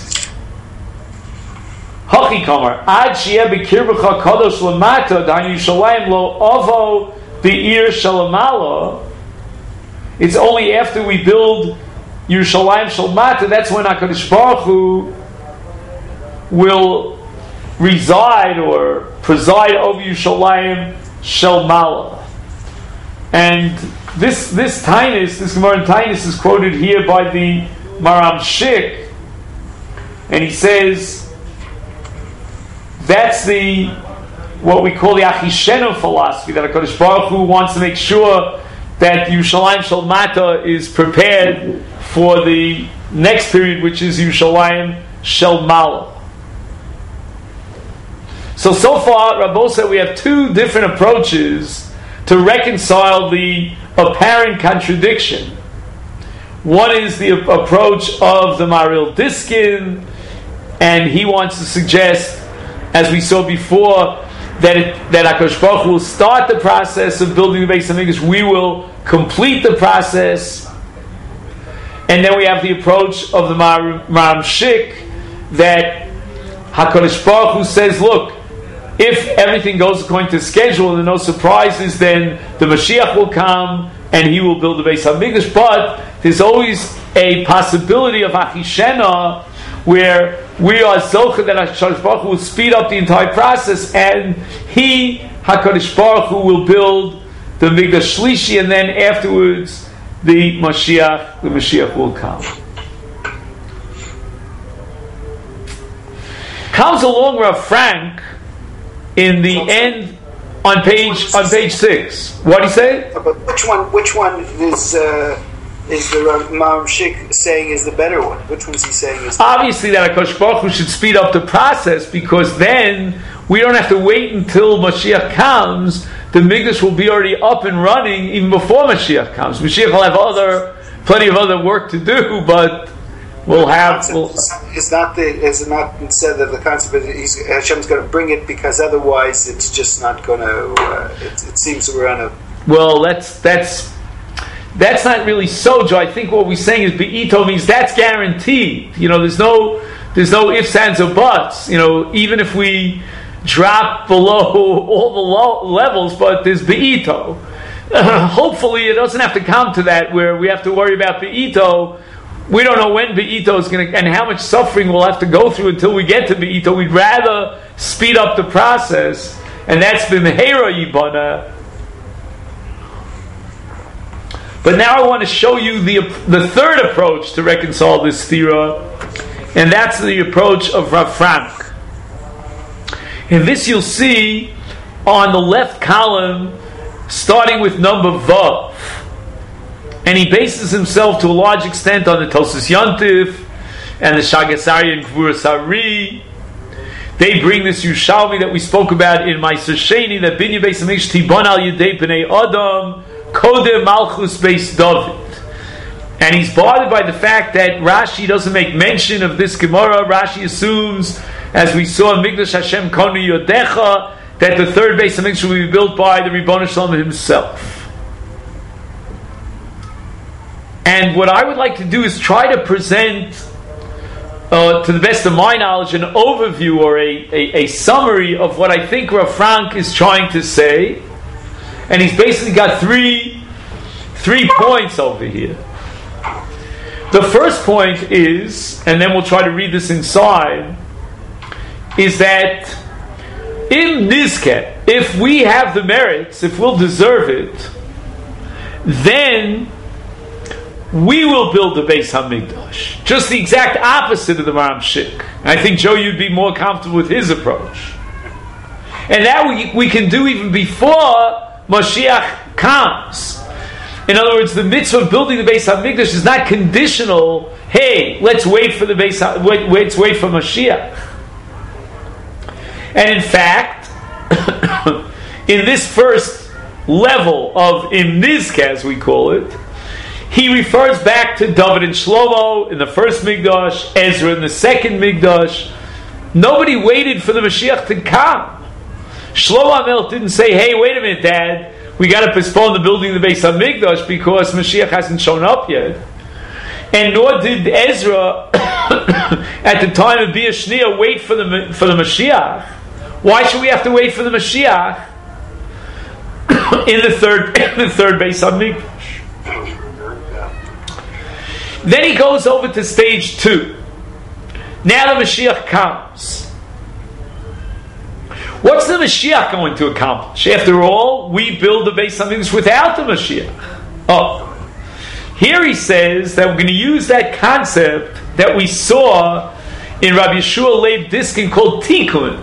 "Hachi Kamar Ad Sheyeh B'Kirbuch HaKadosh Lamata D'Hainu Yerushalayim Lo Avo Be'ir Shel Mala." It's only after we build Yerushalayim Shel Mata that's when HaKadosh Baruch Hu will reside or preside over Yerushalayim Shel Mala. And this this Tainus, this Gemara in Tainus is quoted here by the Maram Shik, and he says that's the what we call the Achishenu philosophy, that HaKadosh Baruch Hu wants to make sure that Yerushalayim Shel Mata is prepared for the next period, which is Yerushalayim Shel Mala. So, so far, Rabbo said we have two different approaches to reconcile the apparent contradiction. One is the approach of the Maril Diskin, and he wants to suggest, as we saw before, that it, that HaKadosh Baruch Hu will start the process of building the Beis HaMikdash. We will complete the process. And then we have the approach of the Maram Shik, that HaKadosh Baruch Hu says, look, if everything goes according to schedule and there are no surprises, then the Mashiach will come and he will build the Beis HaMikdash. But there's always a possibility of Achishena, where we are zocheh that HaKadosh Baruch Hu will speed up the entire process, and he, HaKadosh Baruch Hu, will build the Mikdash Shlishi, and then afterwards the Mashiach, the Mashiach will come. Comes along Rav Frank in the end on page on page six. What do you say? But which one? Which one is uh, is the Maram Shik saying is the better one? Which one is he saying is? The Obviously, that HaKadosh Baruch Hu should speed up the process, because then we don't have to wait until Mashiach comes. The Mikdash will be already up and running even before Mashiach comes. Mashiach will have other plenty of other work to do, but we'll have. We'll, it's not the. It's not said that the concept is Hashem's going to bring it, because otherwise it's just not going to. Uh, it, it seems we're on a. Well, that's that's that's not really so, Joe. I think what we're saying is be'ito means that's guaranteed. You know, there's no there's no ifs, ands, or buts. You know, even if we drop below all the low levels, but there's be'ito. Uh, hopefully, it doesn't have to come to that where we have to worry about be'ito. We don't know when Be'ito is going to, and how much suffering we'll have to go through until we get to Be'ito. We'd rather speed up the process, and that's B'mehera Yibana. But now I want to show you the the third approach to reconcile this thera, and that's the approach of Rav Frank. And this you'll see on the left column, starting with number Vav. and he bases himself to a large extent on the Tosas Yontif and the Shagasari and Gvuras Hari. They bring this Yushalmi that we spoke about in Ma'aser Sheni, that Binyan Beis Hamikdash Tibon al Yedei Bnei Adam Kodem Malchus Beis David. And he's bothered by the fact that Rashi doesn't make mention of this Gemara. Rashi assumes, as we saw in Mikdash Hashem Konu Yodecha, that the third Beis Hamikdash will be built by the Ribono Shalom himself. And what I would like to do is try to present, uh, to the best of my knowledge, an overview or a, a, a summary of what I think Rav Frank is trying to say. And he's basically got three, three points over here. The first point is, and then we'll try to read this inside, is that in Nizke, if we have the merits, if we'll deserve it, then we will build the Beis Hamikdash. Just the exact opposite of the Maram Shik. I think, Joe, you'd be more comfortable with his approach. And that we, we can do even before Mashiach comes. In other words, the mitzvah of building the Beis Hamikdash is not conditional. Hey, let's wait for the Beis. Wait, let's wait for Mashiach. And in fact, in this first level of Im Nizke, as we call it, he refers back to David and Shlomo in the first Mikdash, Ezra in the second Mikdash. Nobody waited for the Mashiach to come. Shlomo HaMelech didn't say, "Hey, wait a minute, Dad. We got to postpone the building of the Beis Hamikdash because Mashiach hasn't shown up yet." And nor did Ezra, at the time of Bia Shnia, wait for the for the Mashiach. Why should we have to wait for the Mashiach in the third in the third Beis Hamikdash? Then he goes over to stage two. Now the Mashiach comes. What's the Mashiach going to accomplish? After all, we build the Beis Hamikdash without the Mashiach. Oh, here he says that we're going to use that concept that we saw in Rabbi Yeshua Leib Diskin called Tikkun,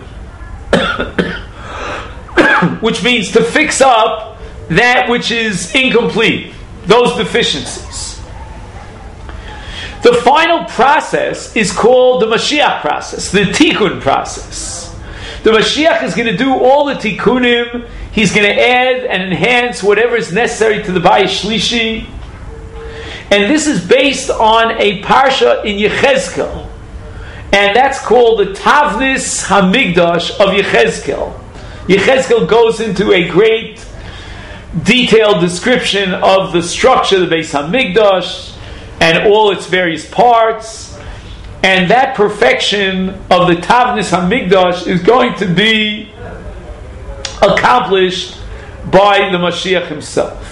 which means to fix up that which is incomplete, those deficiencies. The final process is called the Mashiach process, the Tikkun process. The Mashiach is going to do all the tikkunim. He's going to add and enhance whatever is necessary to the Bayis Shlishi. And this is based on a parsha in Yechezkel. And that's called the Tavnis Hamigdash of Yechezkel. Yechezkel goes into a great detailed description of the structure of the Beis Hamikdash and all its various parts. And that perfection of the Tavnis HaMikdash is going to be accomplished by the Mashiach himself.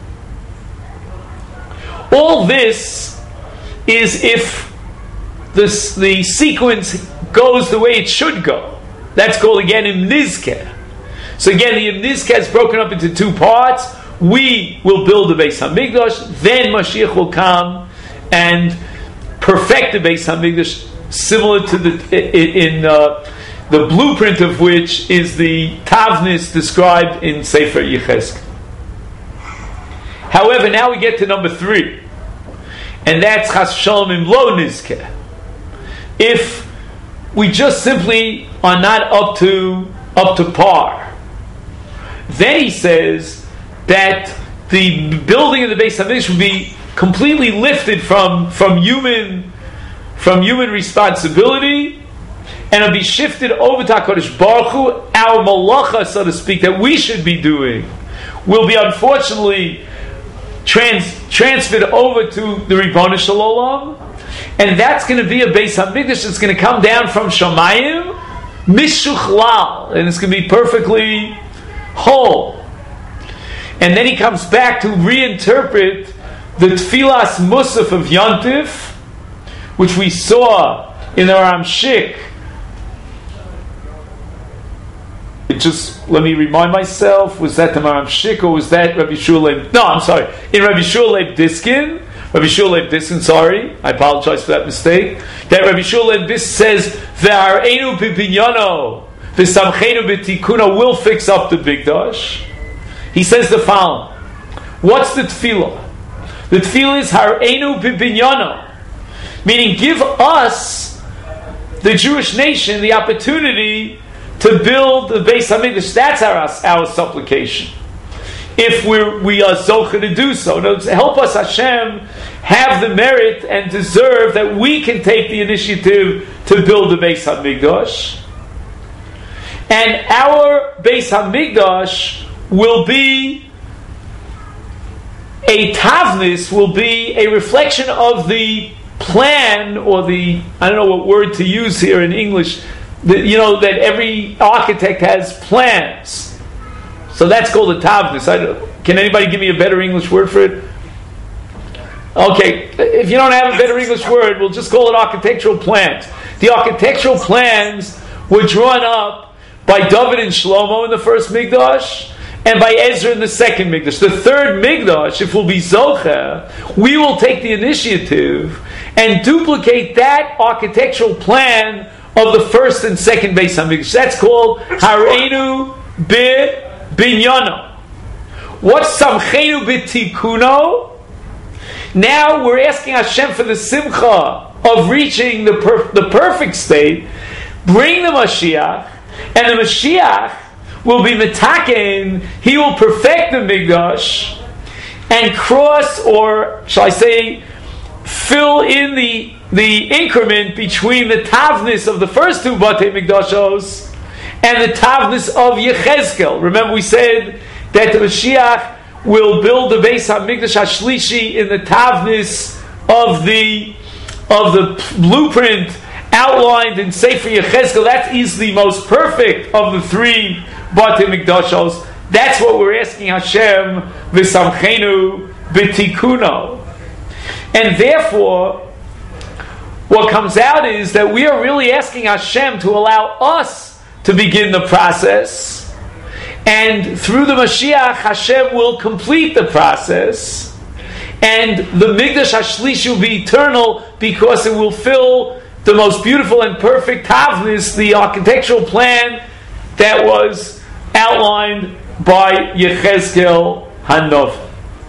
All this is if this, the sequence goes the way it should go. That's called again Im Nizke. So again, the Im Nizke is broken up into two parts. We will build the Beis HaMikdash, then Mashiach will come and perfect the Beis Hamikdash, similar to the in uh, the blueprint of which is the Tavnis described in Sefer Yechezkel. However, now we get to number three, and that's Chas Shalom Im Lo Nizke. If we just simply are not up to up to par, then he says that the building of the Beis Hamikdash will be completely lifted from, from human from human responsibility, and it'll be shifted over to HaKadosh Baruch Hu. Our malacha, so to speak, that we should be doing, will be unfortunately trans, transferred over to the Ribono Shel Olam, and that's going to be a Beis Hamikdash that's going to come down from Shamayim, mishuchlal, and it's going to be perfectly whole. And then he comes back to reinterpret the Tfilas Musaf of Yontif, which we saw in the Maram Shik. It just, let me remind myself, was that the Maram Shik or was that Rabbi Shua? No, I'm sorry. In Rabbi Shua Leib Diskin, Rabbi Shua Leib Diskin, sorry, I apologize for that mistake. That Rabbi Shua Leib Diskin says, V'ar'enu b'binyano, v'samchenu b'tikuna, will fix up the Bigdash. He says the following. What's the tefillah? The tefillah is Hareinu Bibinyano, meaning give us, the Jewish nation, the opportunity to build the Beis Hamikdash. That's our our supplication. If we're, we are zocha to do so, no, help us, Hashem, have the merit and deserve that we can take the initiative to build the Beis Hamikdash. And our Beis Hamikdash will be a tavnis, will be a reflection of the plan, or the, I don't know what word to use here in English, the, you know, that every architect has plans. So that's called a tavnis. I don't, can anybody give me a better English word for it? Okay, if you don't have a better English word, we'll just call it architectural plans. The architectural plans were drawn up by David and Shlomo in the first Mikdash, and by Ezra in the second Mikdash. The third Mikdash, if we'll be Zocher, we will take the initiative and duplicate that architectural plan of the first and second Beis Hamikdash. That's called Hareinu Binyano. What's Samcheinu B'Tikuno? Now we're asking Hashem for the simcha of reaching the per- the perfect state. Bring the Mashiach, and the Mashiach will be metaken. He will perfect the Mikdash and cross, or shall I say, fill in the the increment between the tavnis of the first two Batei Mikdashos and the tavnis of Yechezkel. Remember, we said that the Mashiach will build the Beis HaMikdash HaShlishi in the tavnis of the of the blueprint outlined in Sefer Yechezkel. That is the most perfect of the three Batei Mikdashos. That's what we're asking Hashem, V'samchenu B'tikuno. And therefore, what comes out is that we are really asking Hashem to allow us to begin the process, and through the Mashiach, Hashem will complete the process, and the Mikdash HaShlishi will be eternal because it will fill the most beautiful and perfect tavnis, the architectural plan that was outlined by Yechezkel Hanavi.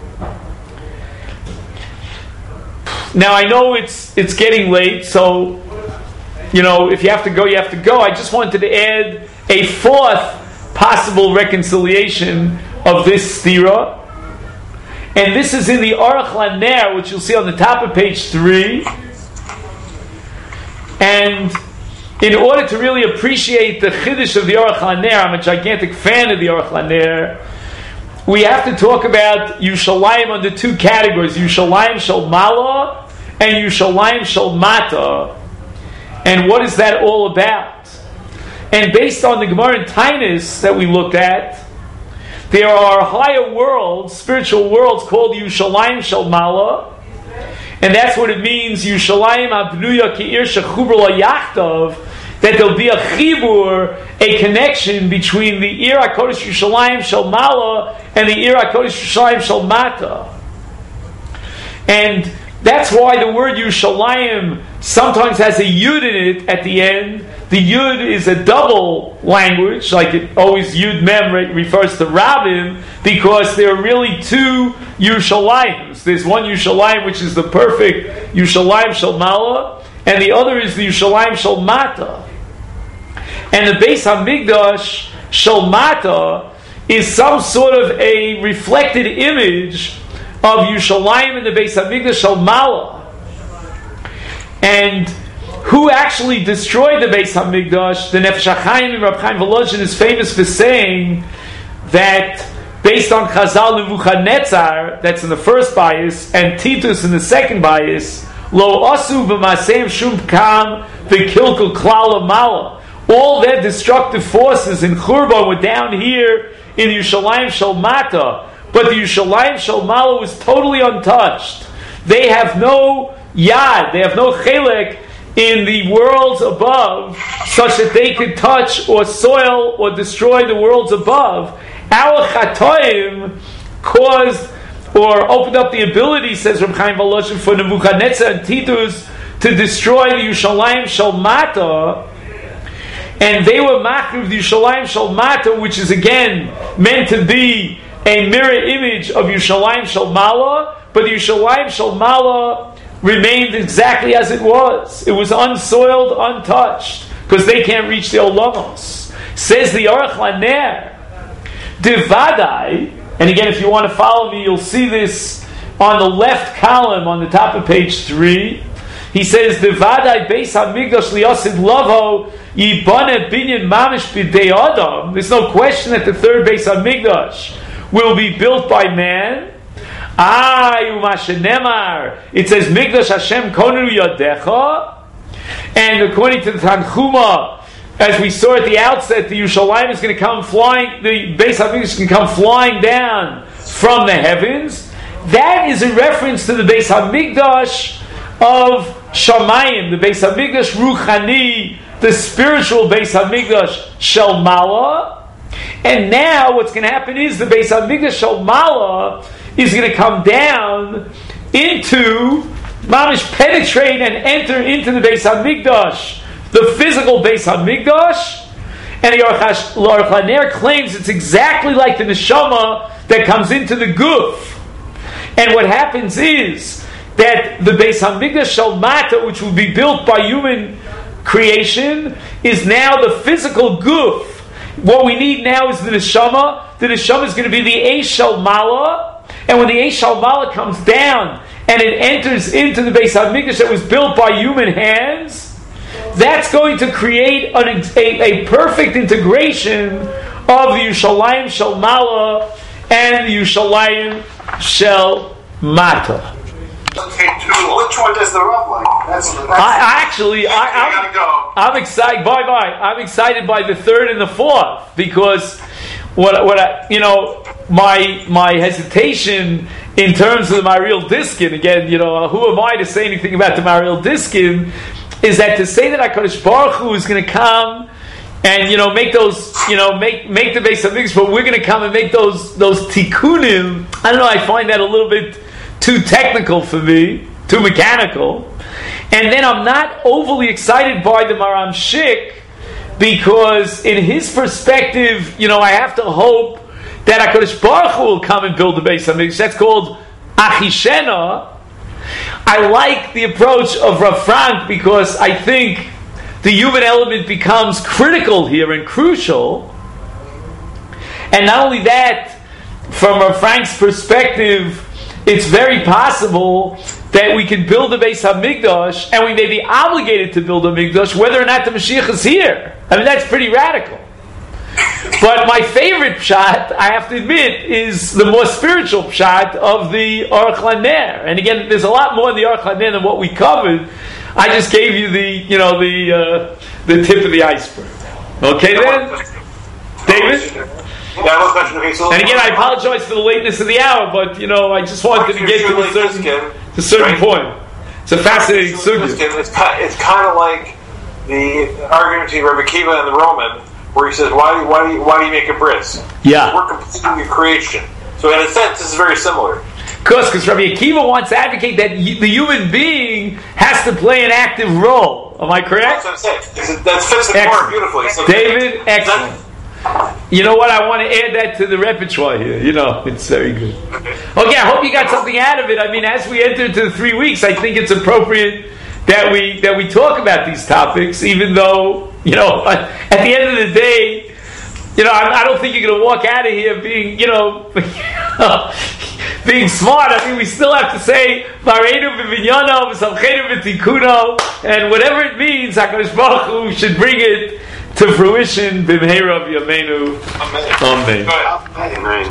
Now I know it's it's getting late, so you know if you have to go, you have to go. I just wanted to add a fourth possible reconciliation of this stira, and this is in the Aruch LaNer, which you'll see on the top of page three. And in order to really appreciate the chiddush of the Aruch LaNer, I'm a gigantic fan of the Aruch LaNer. We have to talk about Yushalayim under two categories: Yushalayim Shel Mala and Yushalayim Shel Mata. And what is that all about? And based on the Gemara in Tainus that we looked at, there are higher worlds, spiritual worlds, called Yushalayim Shel Mala, and that's what it means, Yushalayim Abnuya Ki'ir Shechubur LaYachtav, that there'll be a chibur, a connection between the Ir HaKodesh Yushalayim Shel Mala and the Ir HaKodesh Yushalayim Shel Mata. And that's why the word Yushalayim sometimes has a Yud in it at the end. The Yud is a double language, like it always Yud Mem refers to Rabbim, because there are really two Yushalayim. There's one Yushalayim which is the perfect Yushalayim Shel Mala, and the other is the Yushalayim Shel Mata. And the Beis HaMikdash Shel Mata is some sort of a reflected image of Yushalayim in the Beis HaMikdash Shel Mala. And who actually destroyed the Beis HaMikdash? The Nefesh HaChaim and Rab Chaim Volozhin is famous for saying that based on Chazal Nebuchadnezzar, that's in the first bias, and Titus in the second bias, Lo asu b'maseim shum kam v'kilkul klal mala. All their destructive forces in Churban were down here in Yushalayim Shel Mata, but the Yushalayim Shel Mala was totally untouched. They have no yad, they have no chelek in the worlds above, such that they could touch or soil or destroy the worlds above. Our chatoim caused or opened up the ability, says Reb Chaim Volozhin, for Nebuchadnezzar and Titus to destroy the Yushalayim Shel Mata, and they were machriv the Yushalayim Shel Mata, which is again meant to be a mirror image of Yushalayim Shel Mala, but the Yerushalayim Shel Mala remained exactly as it was. It was unsoiled, untouched, because they can't reach the Olamos. Says the Aruch LaNer, Devadai, and again, if you want to follow me, you'll see this on the left column on the top of page three. He says, Devadai Beis HaMikdash liyasid lavo yibane binyan mamish b'dei adam. There's no question that the third Beis HaMikdash will be built by man. Ay umashenemar. It says, Mikdash Hashem konu yadecha. And according to the Tanchuma, as we saw at the outset, the Yerushalayim is going to come flying, the Beis HaMikdash can come flying down from the heavens. That is a reference to the Beis HaMikdash of Shamayim, the Beis HaMikdash Ruchani, the spiritual Beis HaMikdash Shel Mala. And now what's going to happen is the Beis HaMikdash Shel Mala is going to come down into, mamish, penetrate and enter into the Beis HaMikdash, the physical Beis HaMikdash. And the Aruch LaNer claims it's exactly like the neshama that comes into the guf. And what happens is that the Beis HaMikdash Shel Mata, which will be built by human creation, is now the physical guf. What we need now is the neshama. The neshama is going to be the Eish Shel Mala, and when the Eish Shel Mala comes down and it enters into the Beis HaMikdash that was built by human hands, that's going to create an, a, a perfect integration of the Yerushalayim Shel Mala and the Yerushalayim Shel Mata. Okay, which one does the Rav like? That's, that's I actually, I, I'm, gotta go. I'm excited. Bye bye. I'm excited by the third and the fourth because what what I, you know, my my hesitation in terms of the Mariel Diskin. Again, you know, who am I to say anything about the Mariel Diskin? Is that to say that HaKadosh Baruch Hu is going to come and, you know, make those, you know, make make the Beis HaMikdash, but we're going to come and make those those tikkunim. I don't know. I find that a little bit too technical for me, too mechanical. And then I'm not overly excited by the Maram Shik because in his perspective, you know, I have to hope that HaKadosh Baruch Hu will come and build the Beis HaMikdash. That's called Achishena. I like the approach of Rav Frank because I think the human element becomes critical here and crucial. And not only that, from Rav Frank's perspective, it's very possible that we can build a Beis HaMikdash and we may be obligated to build a Mikdash whether or not the Mashiach is here. I mean, that's pretty radical. But my favorite pshat, I have to admit, is the more spiritual pshat of the Aruch LaNer. And again, there's a lot more in the Aruch LaNer than what we covered. I just gave you the, you know, the uh, the tip of the iceberg. Okay, then, David. And again, I apologize for the lateness of the hour, but you know, I just wanted to get to a certain, to a certain point. It's a fascinating subject. It's kind, it's kind of like the argument between Rabbi Akiva and the Roman, where he says, "Why do why do you, why do you make a bris? Yeah, we're completing your creation." So, in a sense, this is very similar. Of course, because Rabbi Akiva wants to advocate that the human being has to play an active role. Am I correct? That's what I'm saying. That fits the more beautifully. So David, excellent. You know what? I want to add that to the repertoire here. You know, it's very good. Okay, I hope you got something out of it. I mean, as we enter into the three weeks, I think it's appropriate that we that we talk about these topics, even though, you know, at the end of the day, you know, I, I don't think you're going to walk out of here being, you know, being smart. I mean, we still have to say, Vareinu v'vinyano, v'samcheinu v'tikuno, and whatever it means, HaKadosh Baruch Hu should bring it to fruition. B'mheira v'yameinu. Amen. Amen. Amen.